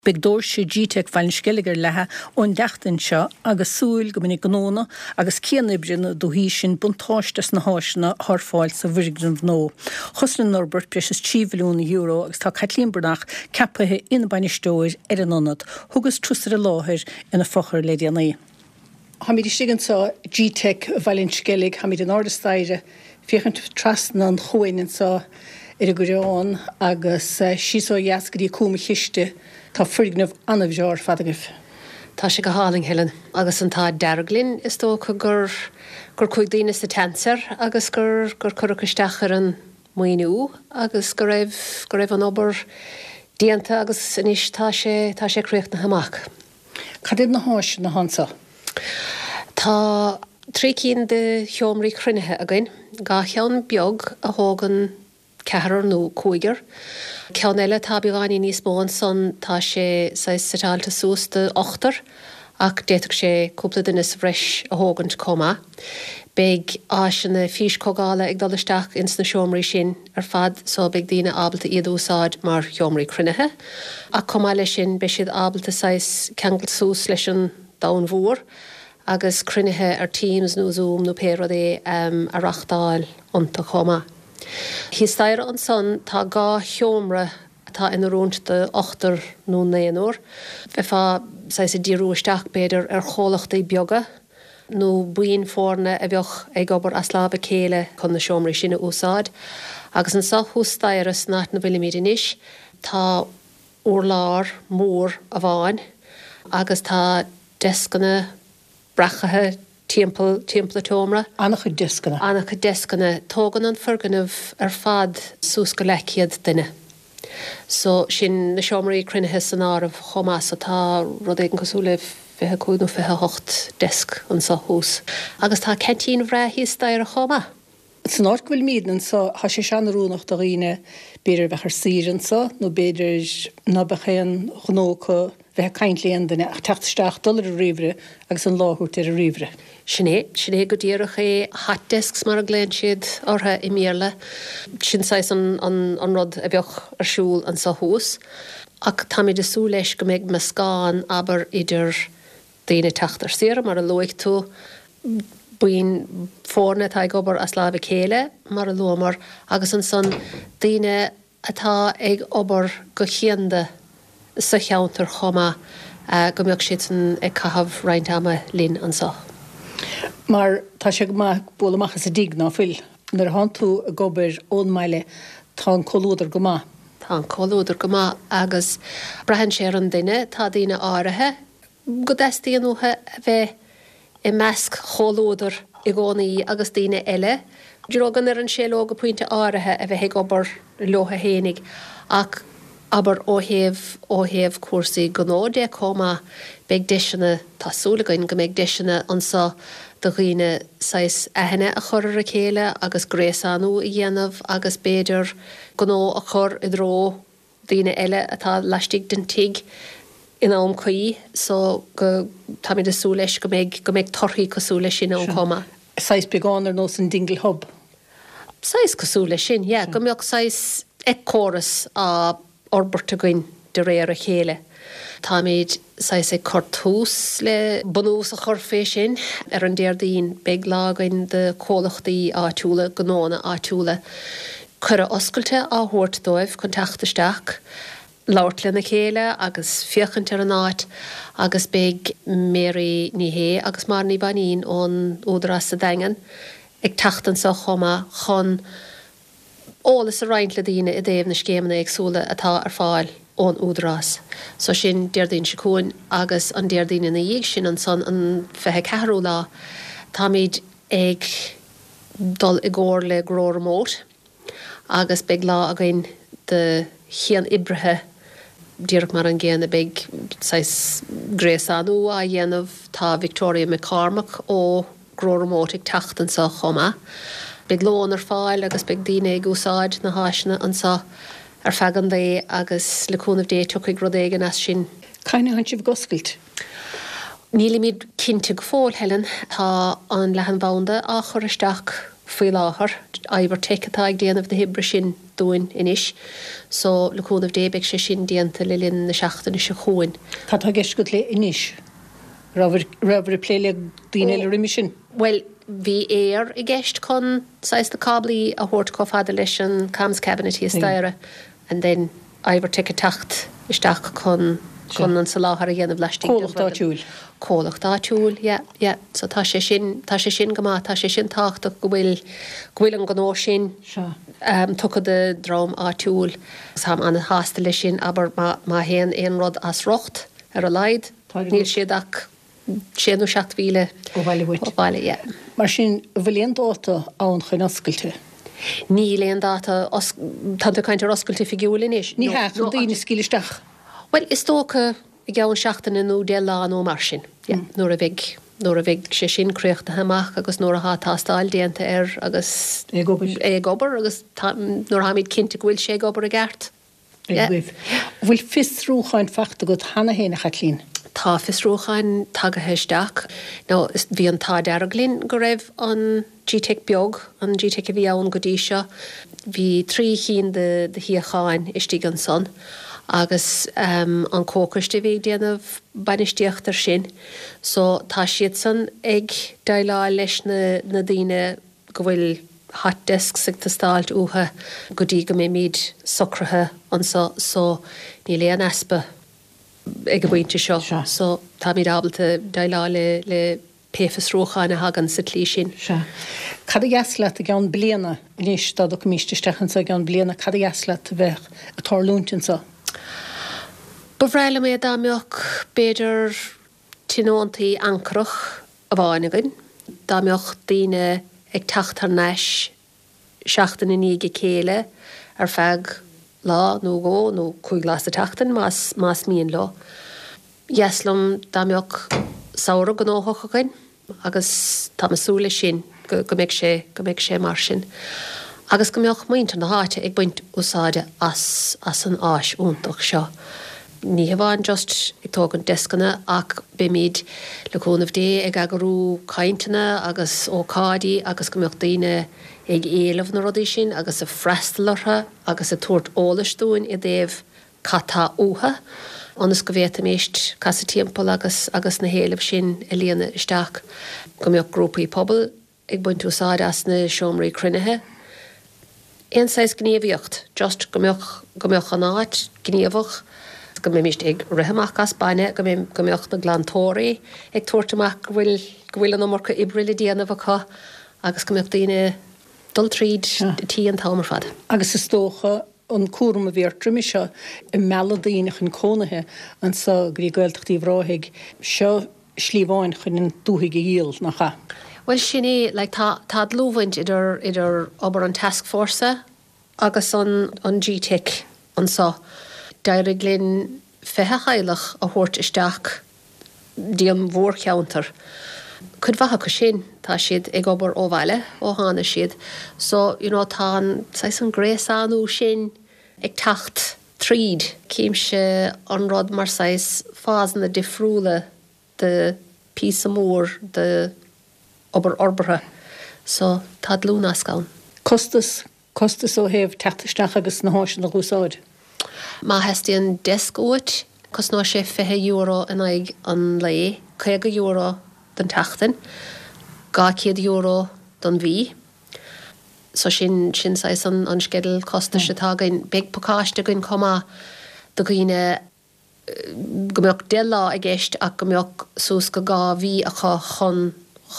Big dóir sé GTech fáiln skeiligar lethe ón deachtain seo agus súil go minic gnóna agus céanibrin do hí sin buntáistas na háisina th fáil sa bhirigrin nó. Choslan Norbert breis €3 milliún agus tá Caitlín Brunach ceapathe ina bainisteoir ar an nonad, thugus trúsar a láthir ina fochar le déanaí. Ha mí sigan sa GTech bhailinn skeillig, ha mí an ádastaire fichant trasna an choinin sa ar a gurán agus sísó jascarí cúma chiiste tá frignamh anna bheár fadagah. Tá sé go háling Helen agus an tá dearglinn is tó gur chuig daine sa tensar agus gur chuirchaisteach ar an muoinú agus go raibh an obair díanta agus inis tá sé cruocht na haach. Cadid na háis na hansa? Tá trícín de cheomraí cruinethe againn, ga cheann beag a hágan cehar nó cúigear. Ceann eile tá beagání níos mó son tá sé satáilta sús de 8 ach déiteach sé cúpla duine sa bhreis a hágant comá. Beag áisina fís cogála ag dul isteach ins na seomraí sin ar fad so beag daoine ábalta iad úsáid mar cheomraí crunethe. A comá lei sin be siad ábalta ceangal sús leis an dain mhór agus crunethe ar Teams nó Zoom nó péradé a rachtáil ionta comá. Hí stair an son tá gá cheomra atá ina rúnt de 8 nó 9 bheith fá sa díúisteach beidir ar chólachtaí beaga nó buin fórna a bheoch ag obair as lába céile chun na seomraí sinna úsáid. Agus an sathú stairas náit na bhfuil míad inis tá urlár mór a bháin agus tá descanna brachathe timppla tómra. Annach discanna. Annach discanna tógan an ferganmh ar fad sús go leciad duine. So sin na seomraí crunethe san ámh chomás atá rud éigen cosúla fithe cúd nó fithe 8 disc an sa hús. Agus tá centín bhre hí stair a chomá. San áit bhfuil mídan sa ha sé seanarúnach do riine beidir bheith ar síran sa nó beidir nabachéan gnócha bheith caiintlíon duine ach $8 a riomhre agus an láthúirt ar a riomhre. Sinné go dtíireach é hat discs mar a gléin siad ortha i méle. Sin sais an rud a bheoch ar siúil an sa hús. Ach tá mé de sú leis go méid me scáin aber idir daoine teachtar sira mar a loigh tú buin fórna tá gobar as lába céile mar a lomar agus an son daoine atá ag obair go chianda sa cheantar chomá go mbeoh siad ag cahabh roinntama lín an sa. Mar tá sé go bólamachchas a dig ná fuil nar han tú a gobar ón meile tá an colúdar go má. Tá an colúdar go má agus brehan sé an duine tá daoine áirithe go deistíonúthe a bheith i measc cholúdar i gcónaí agus daoine eile. Dúrógan ar an séló go puinte áirithe a bheith ag obair leotha hénig ach aber óhéamh cuasaí gnóide comá beag deisina tásúlagainn go méid deisina ansa do riine sais aithne a chur a chéile agus gréasanú i dhéanamh agus béidir gnó a chur i dró daoine eile atá leistigh den tiig in am chuí so go tá mé de sú leis go méid torthaí cosú leis sin an comá. Sais beánar nó san dingle hub. Sais cosú leis sin, go mbeoh sais ag choras a orberta goin de réir a chéile. Tá méid sais ag cortús le bunús a chur fé sin ar an déirdaín beag lágainn de cólachtaí áitiúla gnóna áitiúla. Cur a oscailte áthúirt dóibh chun teachtasteach láirtla na chéile agus fiochan ar an áit agus beag Mary Níhé agus mar ní banín ón údras sa daingan ag tachtan sa chomá chun ólas a reinintla daoine i dtéobh na scéimna agsúla atá ar fáil ón údras. So sin déirdaín se cúin agus an déirdaíine na dhéag sin an son an fethe ceathrú lá tá méid ag dul i gcóir le gróir mót agus beag lá againn de chéan ibrithe díreach mar an ggéana beag gréasanú a dhéanamh tá Victoria McCormack ó gróir mót ag tachtan sa chomá. Beag lón ar fáil agus beag daoine ag úsáid na háisina an sa ar fegan dé agus leúnmh dé tuigh rodéigen as sin. Caine han sibh goscailt? Níl míad cinnte go fóil Helen tá an lehan bhanda a churisteach faoi láthair, aibar teicetá ag déanamh de hibre sin dúin inis, so le cúnamh débeh sé sin díanta le linn na seachtain se chuin. Tá geist go le inis. Rabhar pléile daine le riimi sin. Well, bhí éar I gceist chun 6 na cablaí a thuirt có fada leis an Cams Cabinet í staire, and then Iver take a tacht isteach chun an sa láthar a dhéanamh leis Cólacht dáitiúil, yeah. So tá sé sin go maith, tá sé sin táchtach go bhfuil an gó sin tucha de drám áitiúil sam anna hásta lei sin, aber má héan éon rud as rocht ar a leid, níl siadach 7,700 ó bhaile, yeah. Mar sin bhfuilíon dáta ann chun oscailte. Ní léon dáta tanta caiintear oscailte figiúil inis. Ní heach an daoine scílisteach. Well, is tócha I gceann seachtainna nó de lá nó mar sin. Nuair a bheith sé sin cruochta haach agus nuair a hátástáil déanta agus gobar agus nuair haid cinnte bhfuil sé gobar a gceart. Bhfuil fisrúchain fachta go hana héna chatlín. Tá fisrúchain tagathe nó bhí an tá dearaglín go raibh an GTEC beag an GTEC a bhí ann go dtí seo, bhí 3 chin de hiacháin istí an son. Agus an cócaiste bhí déanamh bainisteochttar sin, so tá siad san ag dailá leis na daoine go bhfuil hot desk sig tá stáilt utha go dtí go mé míad socrathe an so ní léon aspa ag go bhainte seo, so tá míad ábalta dailá le péfas rócháin a hagan sa tlí sin. Cad a gheaslat a gan bliana inis tá do míisteisteachchan sa gan bliana cad a gheaslat bheith a tarlúntin sa. Bhreile mé dámeoch beidir tinóntaí ancrach a bháinagin, dámeoch daoine ag tacht ar neis seachtain in íige céile ar feag lá nó gó nó chuig las a tachtain más míon lá. Iaslam dámeoch saora go nóthachagain agus tá masúla sin go méid sé mar sin. Agus go meoch muinte na háite ag buint úsáide as an áis úntaach seo. Ní bháin just ag tógan descanna ach be míad le cúnamh dé ag agarú cainteanna agus ócádaí agus go meocht daoine ag éalamh na rudaí sin agus a freistalartha agus a tuairt ólaistúin I déobh catá utha anas go bhéta méist casa timppla agus na héalamh sin a líana isteach go meocht grúpaí pobl ag buint úsáid as na seomraí crunethe. Éonáis gníomhíocht, just go meoch an áit gníomhach go mé mist ag rihamach as baine go meocht na glantóirí ag tuairtamach go bhfuil an marcha ibrili déanamh acha agus go meocht daoine dul tríd tí an támar fad. Agus is tócha an cuam a bhéirtrim seo I meladaíine chun cónathe an sa grí gailteachtaí bhráigh seo slíomháin chun in dúthaigh díal nach cha. Well sin é le tá lúhaint idir obair an task force agus an GTEC an sa. Dair glyn fethe chailech a thuirt isteach díon mhór ceantar. Cud bhatha go sin tá siad ag obair ó bhaile ó hána siad. So, tá an gréasánú sin ag tacht tríd céim se an rud mar fásan na difriúla de písa mór de obair orbartha. So, tá lúna scaun. Costas ó héamh teachtasteach agus na háisin na gúsáid. Má heistíon descóit, cos ná sé €50 in aig an lei, €50 den tachtain, €200 don bhí. So sin sais an skedal costa se tágain beg pokáiste goin comma do goine go meoch de lá a gceist ach go meoch sús go gá bhí a chun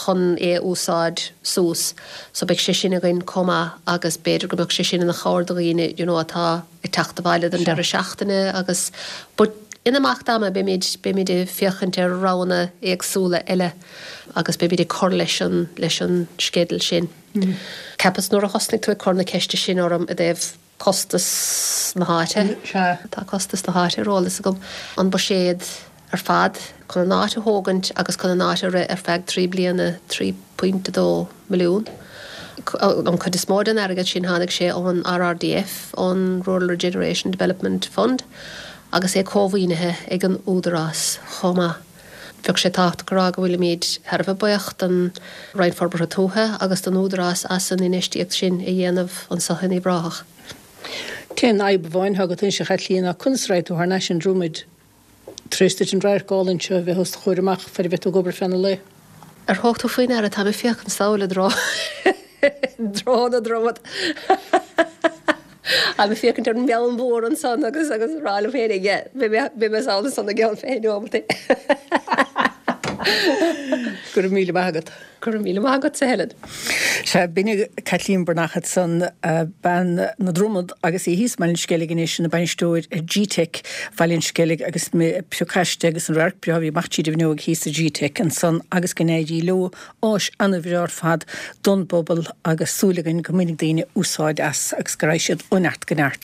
úsáid sús. So beg sé sin a goin comma agus beidir go meoch sé sin na cháir do goine atá I teachta bhaile an deir seachtainna agus but ina amach dáma be míid fiochan ar rána agsúla eile agus be míid chor leis an skedal sin. Cepas nuair a hosnig tú corna ceiste sin orm a déobh costas na háite. Tá costas na háite rólas a gom an ba séad ar fad chun náte hógant agus chun náte ar feag 3 bliana 3.2 milliún. An chud is mór den agad sin hánig sé an RRDF an Rural Regeneration Development Fund agus é cómhaoinethe ag an údarás chomma. Bheag sé tacht go rá go bhfuil míad herbh buocht an Reinforbartha tútha agus an údarás as an inistíocht sin I dhéanamh an sachan I bráthach. Téan aib bháin hagad in se chalína kunstráid ó na sin drúmid tríiste an ráir gáinn seo bheit host chuirach fer bheit gobar fena le. Ar háchtú faoin ar a tá fiochan saola drá Drá a dromad. A mi fiochan ar mean bór an son agus rála féige, be me sála sanna gean féin ómta. Gur míle agad. Gur míle agad sa head. Se binne Kathleen Bernachat san ban na dromad agus í hís meilin skeligéis na bainstóir GTech fallin skelig agus me piocaiste agus an rark brehaví machtíide bhnog hís a GTech an san agus gnéidí lo ás anna bhrar fad don bobbal agus súlagan gominnig daine úsáid as agus goráisiad ónart gannart.